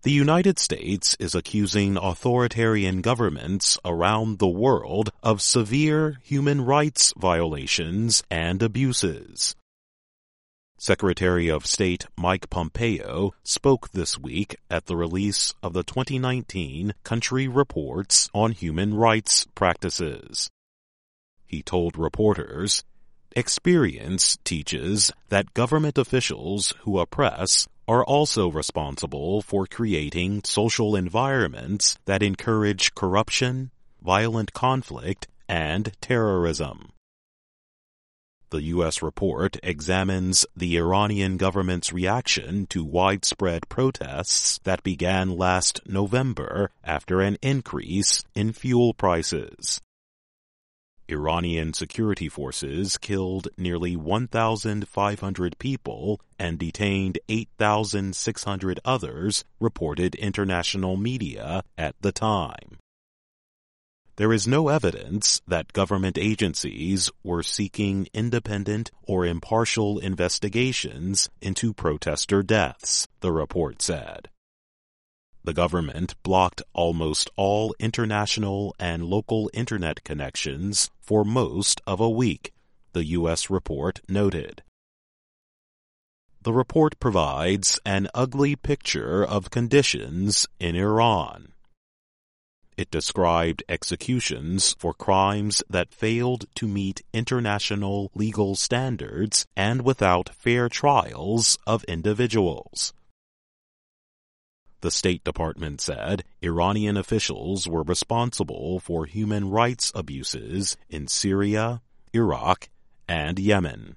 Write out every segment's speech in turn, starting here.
The United States is accusing authoritarian governments around the world of severe human rights violations and abuses. Secretary of State Mike Pompeo spoke this week at the release of the 2019 Country Reports on Human Rights Practices. He told reporters, "Experience teaches that government officials who oppress are also responsible for creating social environments that encourage corruption, violent conflict, and terrorism." The U.S. report examines the Iranian government's reaction to widespread protests that began last November after an increase in fuel prices. Iranian security forces killed nearly 1,500 people and detained 8,600 others, reported international media at the time. There is no evidence that government agencies were seeking independent or impartial investigations into protester deaths, the report said. The government blocked almost all international and local internet connections for most of a week, the U.S. report noted. The report provides an ugly picture of conditions in Iran. It described executions for crimes that failed to meet international legal standards and without fair trials of individuals. The State Department said Iranian officials were responsible for human rights abuses in Syria, Iraq, and Yemen.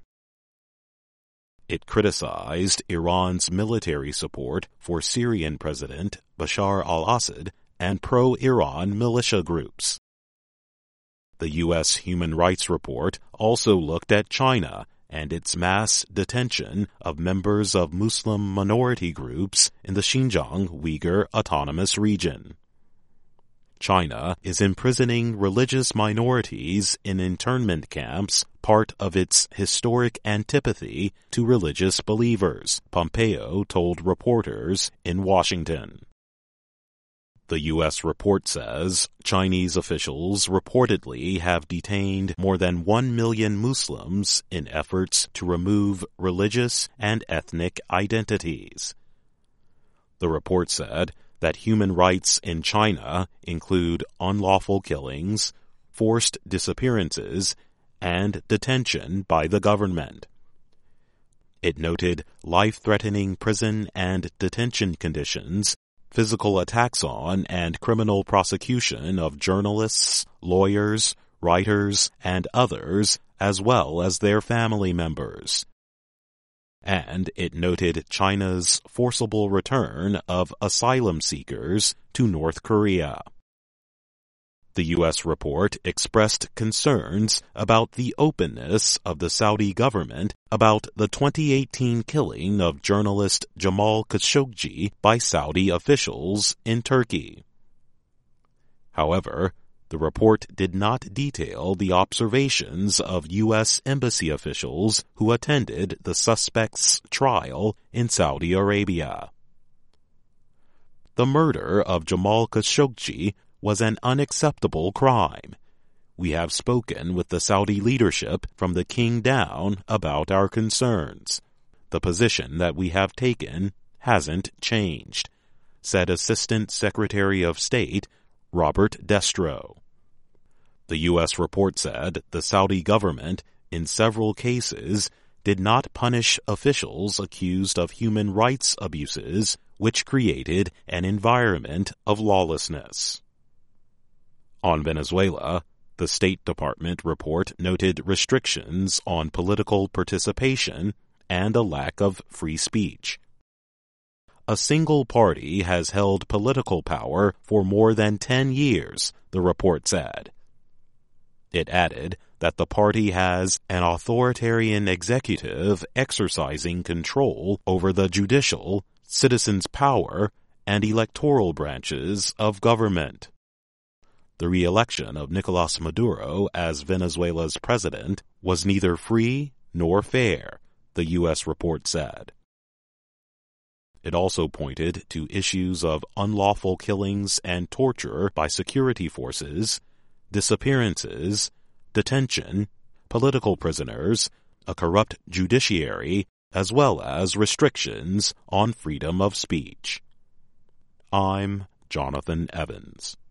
It criticized Iran's military support for Syrian President Bashar al-Assad and pro-Iran militia groups. The U.S. Human Rights Report also looked at China and its mass detention of members of Muslim minority groups in the Xinjiang Uyghur Autonomous Region. China is imprisoning religious minorities in internment camps, part of its historic antipathy to religious believers, Pompeo told reporters in Washington. The U.S. report says Chinese officials reportedly have detained more than 1 million Muslims in efforts to remove religious and ethnic identities. The report said that human rights in China include unlawful killings, forced disappearances, and detention by the government. It noted life-threatening prison and detention conditions, physical attacks on and criminal prosecution of journalists, lawyers, writers, and others, as well as their family members. And it noted China's forcible return of asylum seekers to North Korea. The U.S. report expressed concerns about the openness of the Saudi government about the 2018 killing of journalist Jamal Khashoggi by Saudi officials in Turkey. However, the report did not detail the observations of U.S. embassy officials who attended the suspect's trial in Saudi Arabia. The murder of Jamal Khashoggi was an unacceptable crime. We have spoken with the Saudi leadership from the king down about our concerns. The position that we have taken hasn't changed, said Assistant Secretary of State Robert Destro. The U.S. report said the Saudi government, in several cases, did not punish officials accused of human rights abuses, which created an environment of lawlessness. On Venezuela, the State Department report noted restrictions on political participation and a lack of free speech. A single party has held political power for more than 10 years, the report said. It added that the party has an authoritarian executive exercising control over the judicial, citizens' power, and electoral branches of government. The re-election of Nicolas Maduro as Venezuela's president was neither free nor fair, the U.S. report said. It also pointed to issues of unlawful killings and torture by security forces, disappearances, detention, political prisoners, a corrupt judiciary, as well as restrictions on freedom of speech. I'm Jonathan Evans.